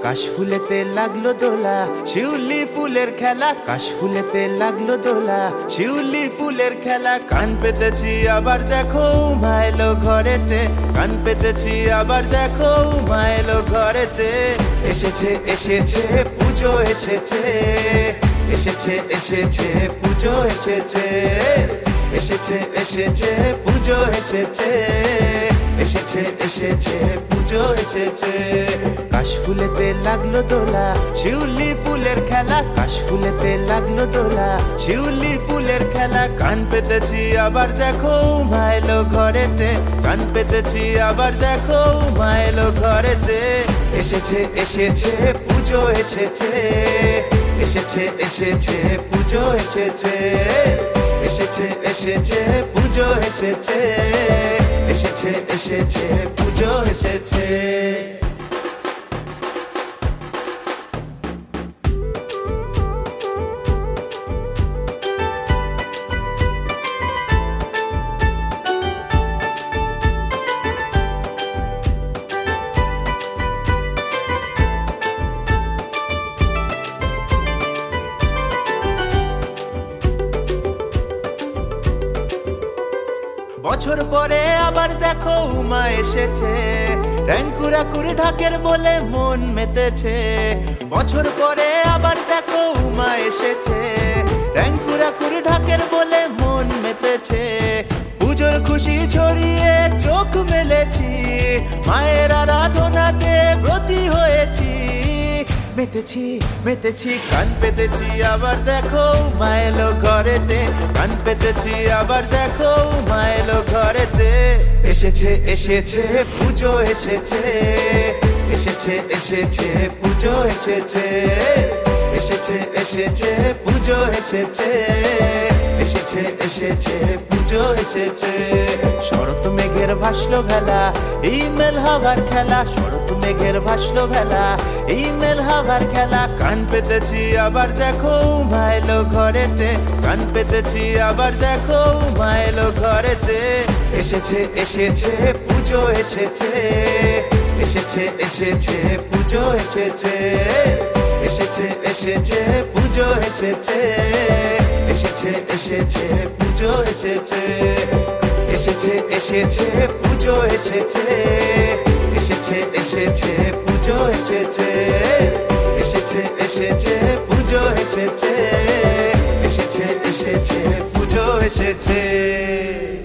কাশফুলেতে লাগলো দোলা, শিউলি ফুলের খেলা। কাশফুলেতে লাগলো দোলা, শিউলি ফুলের খেলা। কান পেতেছি আবার দেখো মা এলো ঘরেতে, কান পেতেছি আবার দেখো মা এলো ঘরেতে। এসেছে এসেছে পুজো এসেছে, এসেছে এসেছে পুজো এসেছে, এসেছে এসেছে পুজো এসেছে, এসেছে এসেছে পুজো এসেছে। কাশফুলেতে লাগলো দোলা, শিউলি ফুলের খেলা। কাশফুলেতে লাগলো দোলা, শিউলি ফুলের খেলা। কান পেতেছি আবার দেখো মা এলো ঘরেতে, কান পেতেছি আবার দেখো মা এলো ঘরেতে। এসেছে এসেছে পুজো এসেছে, এসেছে এসেছে পুজো এসেছে, এসেছে এসেছে পুজো এসেছে, এসেছে এসেছে পুজো এসেছে। বছর পরে আবার দেখো উমা এসেছে, রংকুরাকুর ঢাকের বলে মন মেতেছে। বছর পরে আবার দেখো উমা এসেছে, রংকুরাকুর ঢাকের বলে মন মেতেছে। পুজোর খুশি ছড়িয়ে চোখ মেলেছি, মায়ের আরাধনাতে ব্রতী হয়েছি। মেতেছি মেতেছি কান পেতেছি আবার দেখো মা এলো ঘরেতে, কান পেতেছি আবার দেখো মা এলো ঘরেতে। এসেছে এসেছে পুজো এসেছে, এসেছে এসেছে পুজো এসেছে, এসেছে এসেছে পুজো এসেছে, এসেছে এসেছে পুজো এসেছে। শরৎ মেঘের ভাসলো ভেলা, এই মেল হাওয়ার খেলা। শরৎ মেঘের ভাসলো ভেলা, এই মেল হাওয়ার খেলা। কান পেতেছি আবার দেখো মা এলো ঘরেতে, কান পেতেছি আবার দেখো মা এলো ঘরেতে। এসেছে এসেছে পুজো এসেছে, এসেছে এসেছে পুজো এসেছে, এসেছে এসেছে পুজো এসেছে, এসেছে এসেছে পুজো এসেছে, এসেছে এসেছে পুজো এসেছে, এসেছে এসেছে পুজো এসেছে, এসেছে এসেছে পুজো এসেছে, এসেছে এসেছে পুজো এসেছে।